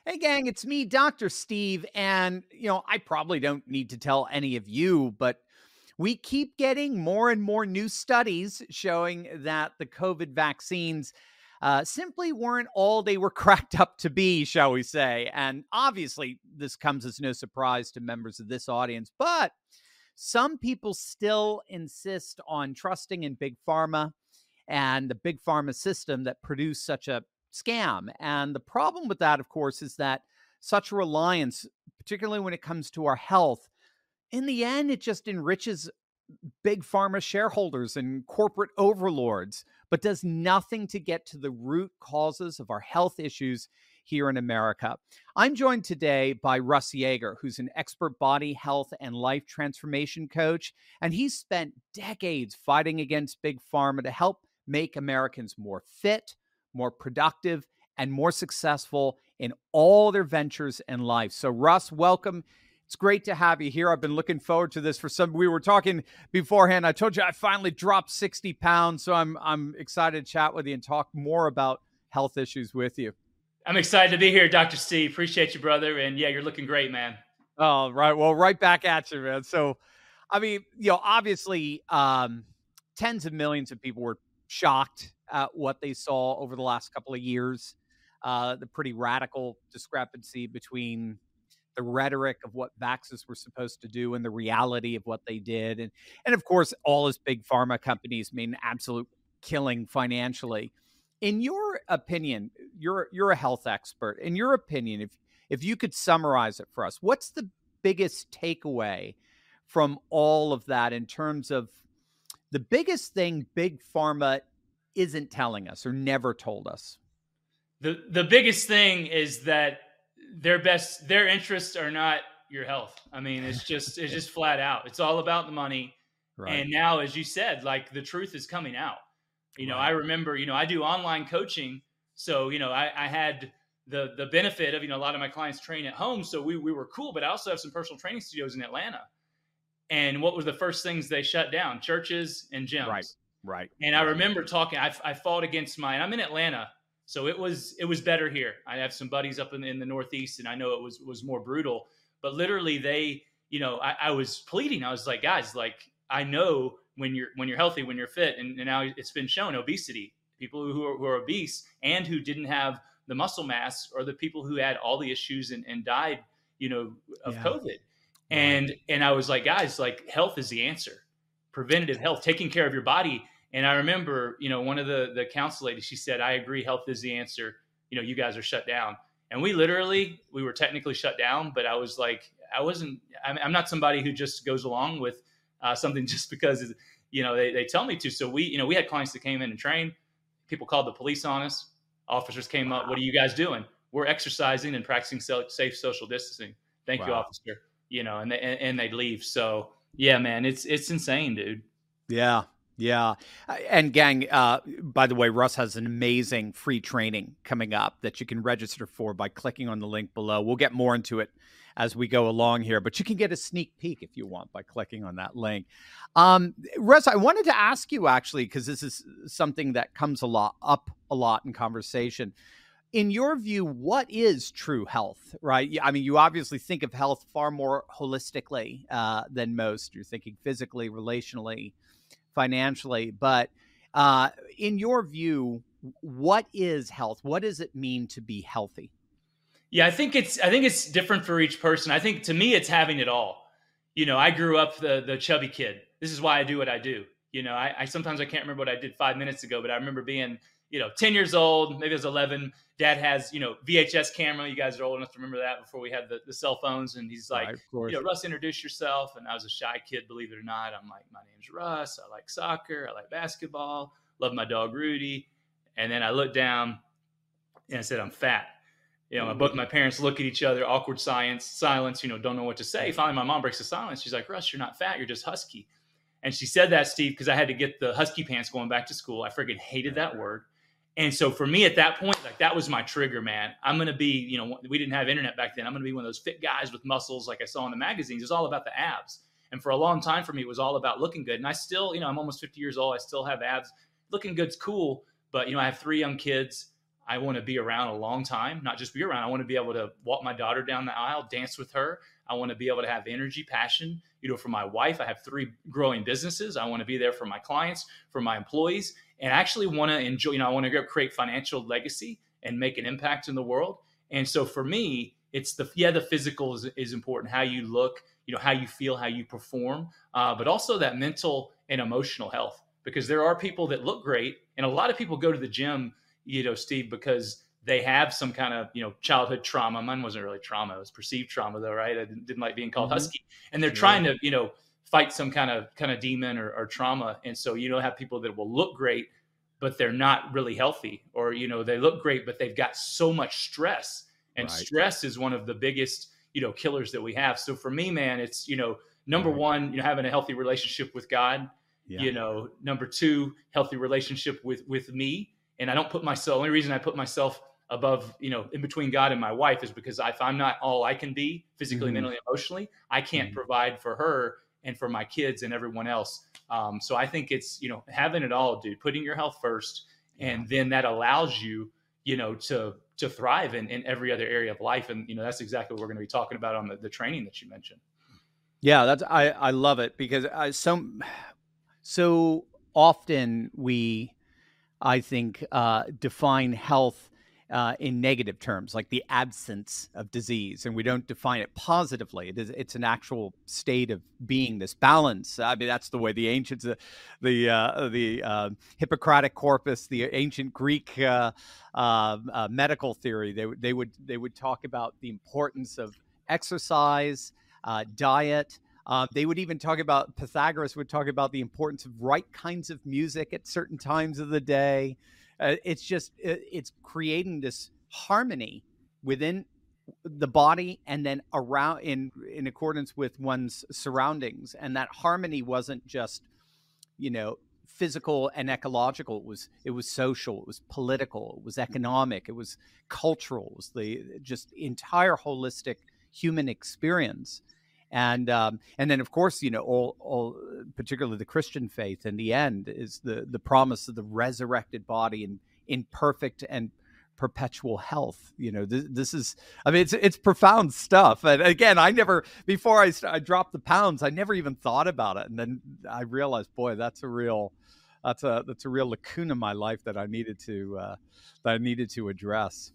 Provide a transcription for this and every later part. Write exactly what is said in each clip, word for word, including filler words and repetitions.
Hey, gang, it's me, Doctor Steve. And, you know, I probably don't need to tell any of you, but we keep getting more and more new studies showing that the COVID vaccines uh, simply weren't all they were cracked up to be, shall we say. And obviously, this comes as no surprise to members of this audience, but some people still insist on trusting in Big Pharma and the Big Pharma system that produced such a scam. And the problem with that, of course, is that such reliance, particularly when it comes to our health, in the end, it just enriches Big Pharma shareholders and corporate overlords, but does nothing to get to the root causes of our health issues here in America. I'm joined today by Russ Yeager, who's an expert body health and life transformation coach, and he's spent decades fighting against Big Pharma to help make Americans more fit, more productive, and more successful in all their ventures in life. So, Russ, welcome. It's great to have you here. I've been looking forward to this for some. We were talking beforehand. I told you I finally dropped sixty pounds, so I'm I'm excited to chat with you and talk more about health issues with you. I'm excited to be here, Doctor Steve. Appreciate you, brother. And yeah, you're looking great, man. Oh, right. Well, right back at you, man. So, I mean, you know, obviously, um, tens of millions of people were shocked at what they saw over the last couple of years. Uh, the pretty radical discrepancy between the rhetoric of what vaxxers were supposed to do and the reality of what they did. And, and of course, all his big pharma companies made an absolute killing financially. In your opinion, you're you're a health expert. In your opinion, if if you could summarize it for us, what's the biggest takeaway from all of that in terms of the biggest thing Big Pharma isn't telling us or never told us? The the biggest thing is that their best their interests are not your health. I mean, it's just it's just flat out. It's all about the money. Right. And now, as you said, like the truth is coming out. You know, right. I remember, you know, I do online coaching. So, you know, I, I had the the benefit of, you know, a lot of my clients train at home. So we we were cool, but I also have some personal training studios in Atlanta. And what were the first things they shut down? Churches and gyms. Right. Right. And I remember talking, I, I fought against mine. I'm in Atlanta. So it was it was better here. I have some buddies up in, in the Northeast, and I know it was was more brutal. But literally, they, you know, I, I was pleading. I was like, guys, like I know when you're when you're healthy, when you're fit, and, and now it's been shown obesity. People who are, who are obese and who didn't have the muscle mass are the people who had all the issues and, and died, you know, of yeah. COVID. And right. and I was like, guys, like health is the answer. Preventative health, taking care of your body. And I remember, you know, one of the, the council ladies, she said, I agree, health is the answer. You know, you guys are shut down. And we literally, we were technically shut down, but I was like, I wasn't, I'm, I'm not somebody who just goes along with uh, something just because, you know, they, they tell me to. So we, you know, we had clients that came in and trained. People called the police on us. Officers came wow. up. What are you guys doing? We're exercising and practicing safe social distancing. Thank wow. you, officer. You know, and they, and, and they'd leave. So yeah, man, it's, it's insane, dude. Yeah. Yeah. And gang, uh, by the way, Russ has an amazing free training coming up that you can register for by clicking on the link below. We'll get more into it as we go along here, but you can get a sneak peek if you want by clicking on that link. Um, Russ, I wanted to ask you actually, because this is something that comes a lot up a lot in conversation. In your view, what is true health, right? I mean, you obviously think of health far more holistically uh, than most. You're thinking physically, relationally, financially, but uh, in your view, what is health? What does it mean to be healthy? Yeah, I think it's I think it's different for each person. I think to me, it's having it all. You know, I grew up the the chubby kid. This is why I do what I do. You know, I, I sometimes I can't remember what I did five minutes ago, but I remember being, you know, ten years old, maybe I was eleven. Dad has, you know, V H S camera. You guys are old enough to remember that before we had the, the cell phones. And he's like, right, you know, Russ, introduce yourself. And I was a shy kid, believe it or not. I'm like, my name's Russ. I like soccer. I like basketball. Love my dog, Rudy. And then I looked down and I said, I'm fat. You know, both my parents look at each other, awkward science, silence, you know, don't know what to say. Finally, my mom breaks the silence. She's like, Russ, you're not fat. You're just husky. And she said that, Steve, because I had to get the husky pants going back to school. I friggin' hated that word. And so for me at that point, like that was my trigger, man. I'm going to be, you know, we didn't have internet back then. I'm going to be one of those fit guys with muscles like I saw in the magazines. It's all about the abs. And for a long time for me, it was all about looking good. And I still, you know, I'm almost fifty years old. I still have abs. Looking good's cool. But, you know, I have three young kids. I want to be around a long time, not just be around. I want to be able to walk my daughter down the aisle, dance with her. I want to be able to have energy, passion, you know, for my wife. I have three growing businesses. I want to be there for my clients, for my employees, and I actually want to enjoy, you know, I want to go create financial legacy and make an impact in the world. And so for me, it's the, yeah, the physical is, is important, how you look, you know, how you feel, how you perform, uh, but also that mental and emotional health, because there are people that look great. And a lot of people go to the gym, you know, Steve, because they have some kind of, you know, childhood trauma. Mine wasn't really trauma. It was perceived trauma though, right? I didn't, didn't like being called mm-hmm. husky. And they're sure. trying to, you know, fight some kind of kind of demon or, or trauma. And so you don't have people that will look great, but they're not really healthy, or, you know, they look great, but they've got so much stress. And right. stress is one of the biggest, you know, killers that we have. So for me, man, it's, you know, number right. one, you know, having a healthy relationship with God, yeah. you know, number two, healthy relationship with, with me. And I don't put myself, the only reason I put myself above, you know, in between God and my wife is because if I'm not all I can be physically, mm-hmm. mentally, emotionally, I can't mm-hmm. provide for her and for my kids and everyone else. Um, so I think it's, you know, having it all, dude, putting your health first. And yeah. then that allows you, you know, to, to thrive in, in every other area of life. And, you know, that's exactly what we're going to be talking about on the, the training that you mentioned. Yeah, that's, I, I love it because I, so, so often we, I think, uh, define health uh, in negative terms, like the absence of disease, and we don't define it positively. It is, it's an actual state of being, this balance. I mean, that's the way the ancients, uh, the uh, the uh, Hippocratic corpus, the ancient Greek uh, uh, uh, medical theory, they they would they would talk about the importance of exercise, uh, diet. Uh, they would even talk about, Pythagoras would talk about the importance of right kinds of music at certain times of the day. Uh, it's just, it, it's creating this harmony within the body and then around in, in accordance with one's surroundings. And that harmony wasn't just, you know, physical and ecological. It was, it was social, it was political, it was economic, it was cultural, it was the just entire holistic human experience. And um, and then, of course, you know, all, all, particularly the Christian faith in the end is the, the promise of the resurrected body in, in perfect and perpetual health. You know, this, this is, I mean, it's it's profound stuff. And again, I never, before I, I dropped the pounds, I never even thought about it. And then I realized, boy, that's a real, that's a, that's a real lacuna in my life that I needed to, uh, that I needed to address.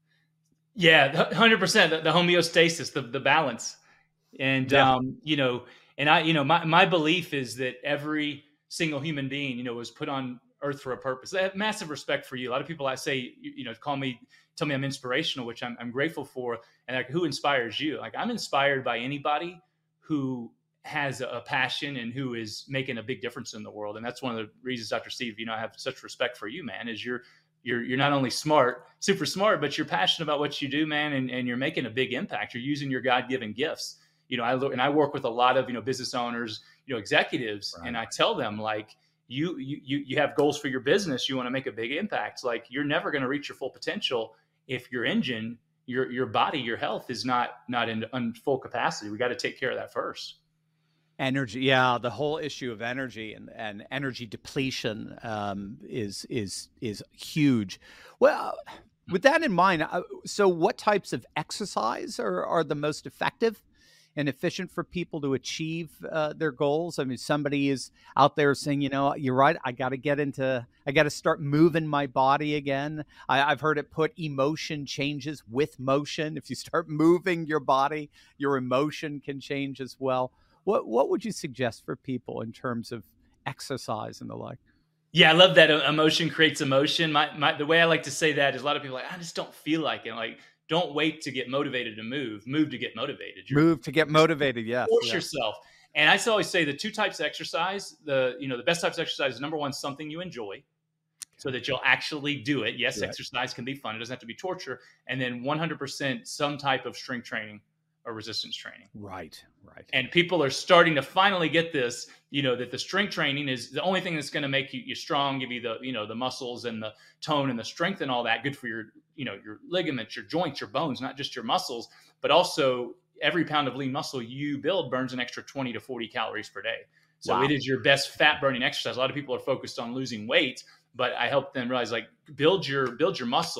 Yeah, one hundred percent, the, the homeostasis, the, the balance. And, yeah. um, you know, and I, you know, my, my belief is that every single human being, you know, was put on earth for a purpose. I have massive respect for you. A lot of people I say, you, you know, call me, tell me I'm inspirational, which I'm, I'm grateful for. And like, who inspires you? Like, I'm inspired by anybody who has a, a passion and who is making a big difference in the world. And that's one of the reasons, Doctor Steve, you know, I have such respect for you, man, is you're, you're, you're not only smart, super smart, but you're passionate about what you do, man. And, and you're making a big impact. You're using your God-given gifts. You know, I look and I work with a lot of, you know, business owners, you know, executives, right. and I tell them, like, you, you, you have goals for your business. You want to make a big impact. Like, you're never going to reach your full potential if your engine, your, your body, your health is not, not in, in full capacity. We got to take care of that first. Energy. Yeah. The whole issue of energy and, and energy depletion um, is, is, is huge. Well, with that in mind, uh, so what types of exercise are, are the most effective and efficient for people to achieve uh, their goals? I mean, somebody is out there saying, you know, you're right, I got to get into, I got to start moving my body again. I, I've heard it put, emotion changes with motion. If you start moving your body, your emotion can change as well. What what would you suggest for people in terms of exercise and the like? Yeah, I love that. Emotion creates emotion. My, my the way I like to say that is, a lot of people are like, I just don't feel like it. Like, don't wait to get motivated to move. Move to get motivated. You're, move to get motivated. Yes. Force yes. yourself. And I always say the two types of exercise, the, you know, the best types of exercise is, number one, something you enjoy so that you'll actually do it. Yes, right. Exercise can be fun. It doesn't have to be torture. And then one hundred percent some type of strength training or resistance training. Right. Right. And people are starting to finally get this, you know, that the strength training is the only thing that's going to make you, you strong, give you the, you know, the muscles and the tone and the strength and all that, good for your, you know, your ligaments, your joints, your bones, not just your muscles, but also every pound of lean muscle you build burns an extra twenty to forty calories per day. So wow. It is your best fat burning exercise. A lot of people are focused on losing weight, but I help them realize, like, build your, build your muscle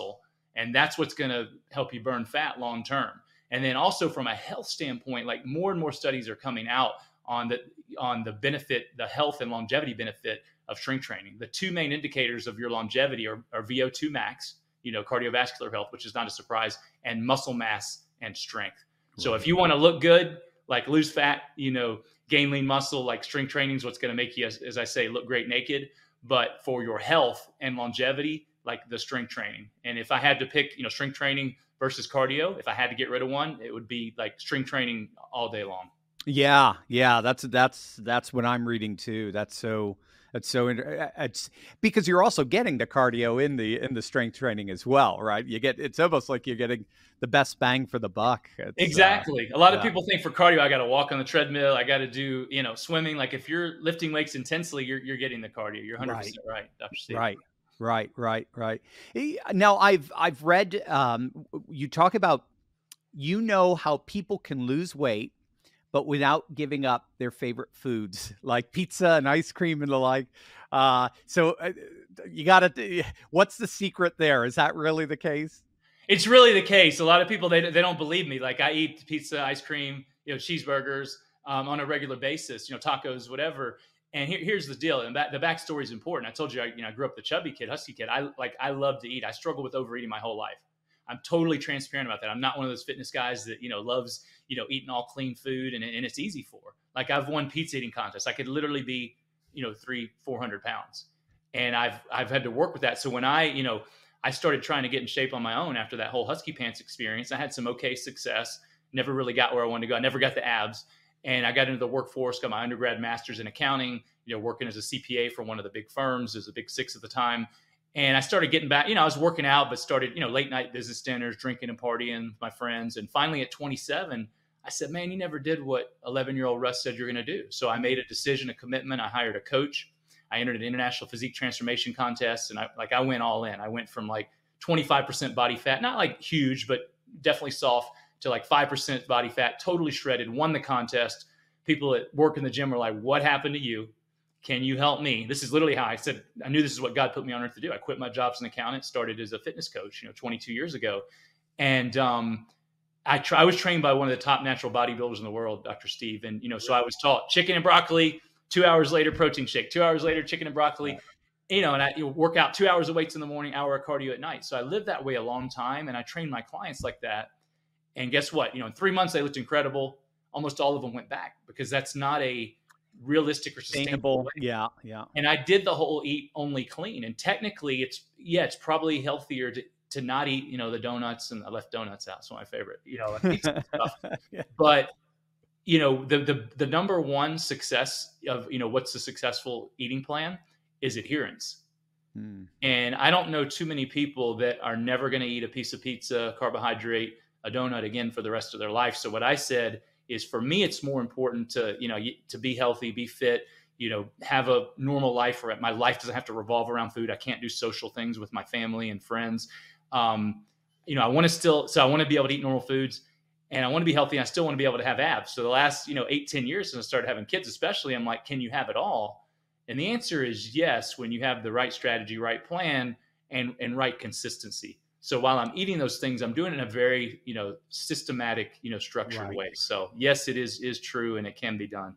And that's what's going to help you burn fat long term. And then also from a health standpoint, like more and more studies are coming out on the on the benefit, the health and longevity benefit of strength training. The two main indicators of your longevity are, are V O two max, you know, cardiovascular health, which is not a surprise, and muscle mass and strength. Right. So if you want to look good, like lose fat, you know, gain lean muscle, like strength training is what's going to make you, as, as I say, look great naked. But for your health and longevity, like the strength training. And if I had to pick, you know, strength training versus cardio, if I had to get rid of one, it would be like strength training all day long. Yeah, yeah, that's that's that's what I'm reading too. That's so that's so it's because you're also getting the cardio in the in the strength training as well, right? You get it's almost like you're getting the best bang for the buck. It's, exactly. Uh, a lot yeah. of people think for cardio, I got to walk on the treadmill, I got to do, you know, swimming. Like if you're lifting weights intensely, you're you're getting the cardio. You're one hundred percent right, right Doctor Steve. Right. Right, right, right. Now I've I've read um, you talk about, you know, how people can lose weight, but without giving up their favorite foods like pizza and ice cream and the like. Uh, so uh, you got to. What's the secret there? Is that really the case? It's really the case. A lot of people they they don't believe me. Like I eat pizza, ice cream, you know, cheeseburgers um, on a regular basis. You know, tacos, whatever. And here, here's the deal. And back, the backstory is important. I told you, I, you know, I grew up the chubby kid, husky kid. I like, I love to eat. I struggle with overeating my whole life. I'm totally transparent about that. I'm not one of those fitness guys that, you know, loves, you know, eating all clean food and, and it's easy for. Like I've won pizza eating contests. I could literally be, you know, three, four hundred pounds. And I've, I've had to work with that. So when I, you know, I started trying to get in shape on my own after that whole husky pants experience, I had some okay success, never really got where I wanted to go. I never got the abs. And I got into the workforce, got my undergrad master's in accounting, you know, working as a C P A for one of the big firms, as a big six at the time. And I started getting back, you know, I was working out, but started, you know, late night business dinners, drinking and partying with my friends. And finally at twenty-seven, I said, man, you never did what eleven year old Russ said you're going to do. So I made a decision, a commitment. I hired a coach. I entered an international physique transformation contest. And I like, I went all in. I went from like twenty-five percent body fat, not like huge, but definitely soft, to like five percent body fat, totally shredded, won the contest. People at work in the gym were like, what happened to you? Can you help me? This is literally how I said, I knew this is what God put me on earth to do. I quit my job as an accountant, started as a fitness coach, you know, twenty-two years ago. And um, I, try, I was trained by one of the top natural bodybuilders in the world, Doctor Steve. And, you know, so I was taught chicken and broccoli, two hours later, protein shake, two hours later, chicken and broccoli, you know, and I you know, work out two hours of weights in the morning, hour of cardio at night. So I lived that way a long time. And I trained my clients like that. And guess what? You know, in three months, they looked incredible. Almost all of them went back because that's not a realistic or sustainable. sustainable yeah, yeah. And I did the whole eat only clean. And technically, it's yeah, it's probably healthier to, to not eat, you know, the donuts. And I left donuts out. It's one of my favorite, you know, like pizza stuff. Yeah. But you know, the the the number one success of, you know, what's the successful eating plan is adherence. Hmm. And I don't know too many people that are never going to eat a piece of pizza, carbohydrate, a donut again for the rest of their life. So what I said is, for me, it's more important to, you know, to be healthy, be fit, you know, have a normal life where my life doesn't have to revolve around food. I can't do social things with my family and friends. Um, you know, I want to still, so I want to be able to eat normal foods and I want to be healthy. And I still want to be able to have abs. So the last, you know, eight, ten years since I started having kids, especially, I'm like, can you have it all? And the answer is yes, when you have the right strategy, right plan, and, and right consistency. So while I'm eating those things, I'm doing it in a very, you know, systematic, you know, structured right. way. So yes, it is is true, and it can be done.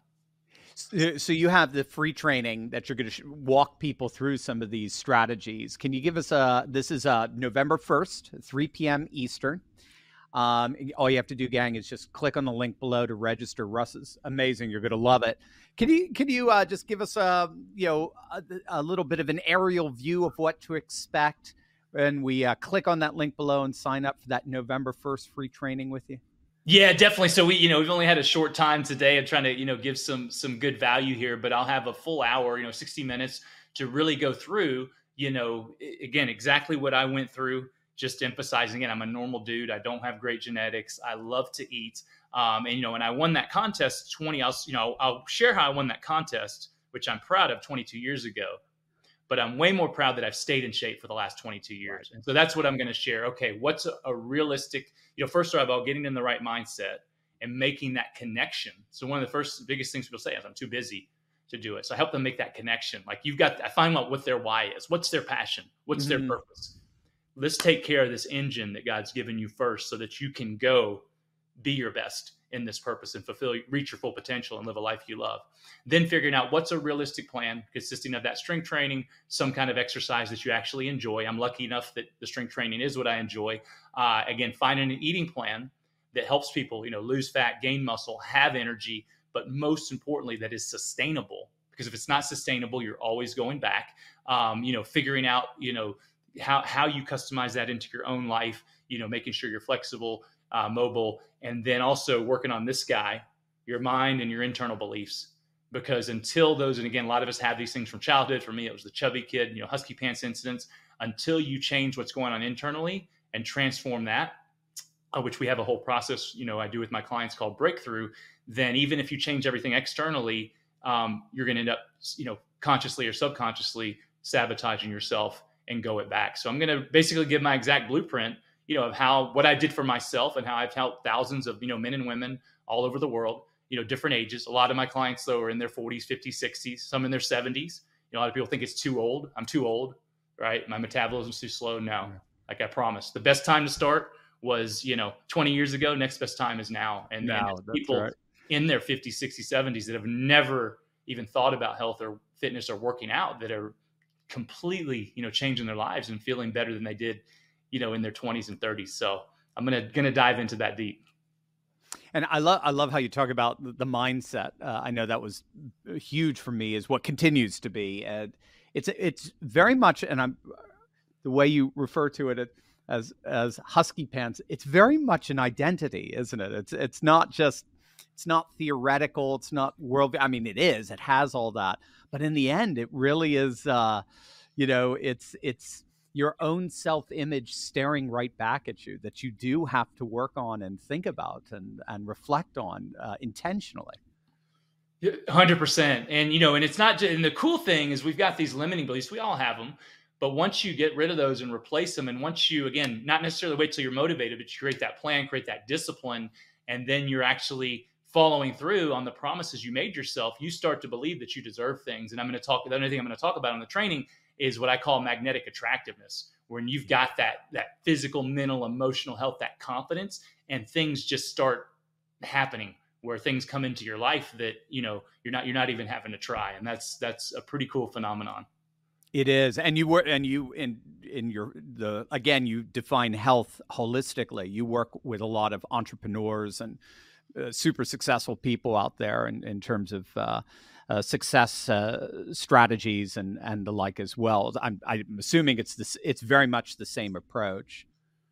So you have the free training that you're going to walk people through some of these strategies. Can you give us a? This is uh, November first, three p.m. Eastern. Um, all you have to do, gang, is just click on the link below to register. Russ is amazing. You're going to love it. Can you can you uh, just give us a you know a, a little bit of an aerial view of what to expect? And we uh, click on that link below and sign up for that November first free training with you? Yeah, definitely. So we, you know, we've only had a short time today of trying to, you know, give some, some good value here, but I'll have a full hour, you know, sixty minutes to really go through, you know, again, exactly what I went through, just emphasizing it. I'm a normal dude. I don't have great genetics. I love to eat. Um, and, you know, and I won that contest twenty, I'll, you know, I'll share how I won that contest, which I'm proud of, twenty-two years ago. But I'm way more proud that I've stayed in shape for the last twenty-two years. And so that's what I'm going to share. Okay, what's a, a realistic, you know, first of all, getting in the right mindset and making that connection. So one of the first biggest things people say is, I'm too busy to do it. So I help them make that connection. Like you've got, I find out what their why is. What's their passion? What's mm-hmm. their purpose? let's take care of this engine that God's given you first so that you can go be your best in this purpose and fulfill, reach your full potential and live a life you love. Then figuring out what's a realistic plan consisting of that strength training, some kind of exercise that you actually enjoy. I'm lucky enough that the strength training is what I enjoy. Uh, again, finding an eating plan that helps people, you know, lose fat, gain muscle, have energy, but most importantly, that is sustainable. Because if it's not sustainable, you're always going back. Um, you know, figuring out, you know, how how you customize that into your own life. You know, making sure you're flexible, uh, mobile, and then also working on this guy, your mind and your internal beliefs. Because until those, and again, a lot of us have these things from childhood. For me, it was the chubby kid, you know, husky pants incidents. Until you change what's going on internally and transform that, uh, which we have a whole process, you know, I do with my clients called Breakthrough. Then even if you change everything externally, um, you're going to end up, you know, consciously or subconsciously sabotaging yourself and go it back. So I'm going to basically give my exact blueprint, you know, of how, what I did for myself and how I've helped thousands of, you know, men and women all over the world, you know, different ages. A lot of my clients though are in their forties, fifties, sixties, some in their seventies. You know, a lot of people think it's too old. I'm too old, right? My metabolism's too slow. No, like I promised, the best time to start was, you know, twenty years ago. Next best time is now. And now people right. in their fifties, sixties, seventies that have never even thought about health or fitness or working out that are completely, you know, changing their lives and feeling better than they did, you know, in their twenties and thirties. So I'm going to, going to dive into that deep. And I love, I love how you talk about the, the mindset. Uh, I know that was huge for me, is what continues to be. And it's, it's very much, and I'm, the way you refer to it as, as husky pants, it's very much an identity, isn't it? It's, it's not just, it's not theoretical. It's not world. I mean, it is, it has all that, but in the end, it really is, uh, you know, it's, it's your own self-image staring right back at you that you do have to work on and think about and, and reflect on uh, intentionally. one hundred percent. And, you know, and it's not just, and the cool thing is we've got these limiting beliefs. We all have them. But once you get rid of those and replace them, and once you, again, not necessarily wait till you're motivated, but you create that plan, create that discipline, and then you're actually following through on the promises you made yourself, you start to believe that you deserve things. And I'm going to talk, the other thing I'm going to talk about in the training is what I call magnetic attractiveness, when you've got that, that physical, mental, emotional health, that confidence, and things just start happening where things come into your life that, you know, you're not, you're not even having to try. And that's, that's a pretty cool phenomenon. It is. And you were, and you, in, in your, the, again, you define health holistically. You work with a lot of entrepreneurs and uh, super successful people out there in, in terms of, uh, uh, success, uh, strategies and, and the like as well. I'm, I'm assuming it's this, it's very much the same approach.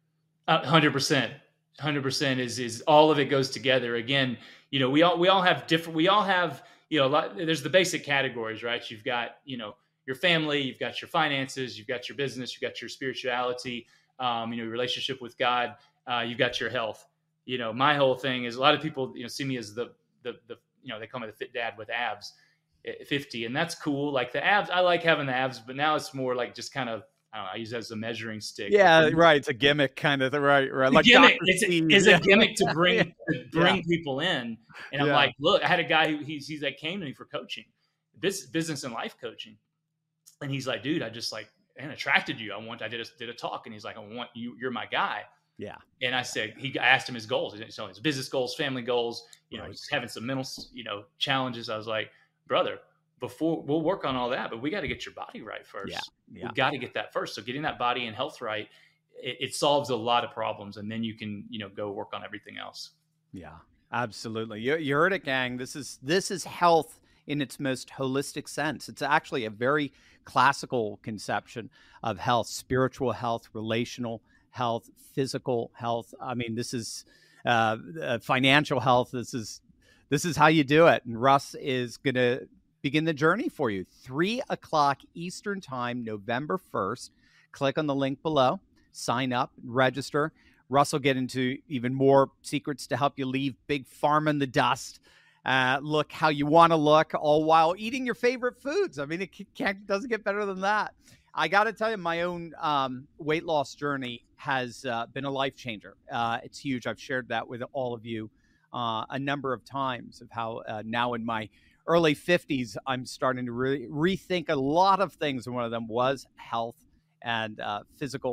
A hundred percent, hundred percent is, is all of it goes together. Again, you know, we all, we all have different, we all have, you know, a lot, there's the basic categories, right? You've got, you know, your family, you've got your finances, you've got your business, you've got your spirituality, um, you know, your relationship with God, uh, you've got your health. You know, my whole thing is a lot of people, you know, see me as the, the, the, you know, they call me the fit dad with abs at fifty, and that's cool. Like the abs, I like having the abs, but now it's more like just kind of, I don't know, I use it as a measuring stick. Yeah, right. It's a gimmick kind of, right, right. Like gimmick, it's, a, it's yeah. a gimmick to bring, to bring yeah. people in. And I'm yeah. like, look, I had a guy who he's, he's like came to me for coaching, business, business and life coaching. And he's like, dude, I just like, and attracted you. I want, I did a, did a talk, and he's like, I want you, you're my guy. Yeah. And I said, he, I asked him his goals. So his business goals, family goals, you know, right. he's having some mental, you know, challenges. I was like, brother, before we'll work on all that, but we got to get your body right first. Yeah. yeah. We got to get that first. So getting that body and health right, it, it solves a lot of problems. And then you can, you know, go work on everything else. Yeah, absolutely. You, you heard it, gang. This is, this is health in its most holistic sense. It's actually a very classical conception of health: spiritual health, relational health, physical health. I mean, this is uh, uh, financial health. This is, this is how you do it. And Russ is going to begin the journey for you. Three o'clock Eastern time, November first. Click on the link below, sign up, register. Russ will get into even more secrets to help you leave big pharma in the dust. Uh, look how you want to look, all while eating your favorite foods. I mean, it can't, doesn't get better than that. I got to tell you, my own um, weight loss journey has uh, been a life changer. Uh, it's huge. I've shared that with all of you uh, a number of times of how uh, now in my early fifties, I'm starting to really rethink a lot of things. And one of them was health and uh, physical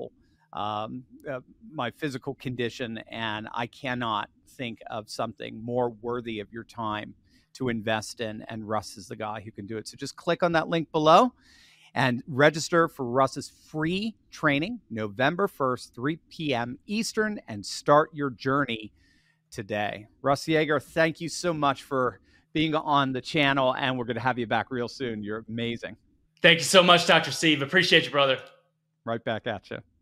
um, uh, my physical condition, and I cannot think of something more worthy of your time to invest in, and Russ is the guy who can do it. So just click on that link below and register for Russ's free training November first, three p.m. Eastern, and start your journey today. Russ Yeager, thank you so much for being on the channel, and we're going to have you back real soon. You're amazing. Thank you so much, Doctor Steve. Appreciate you, brother. Right back at you.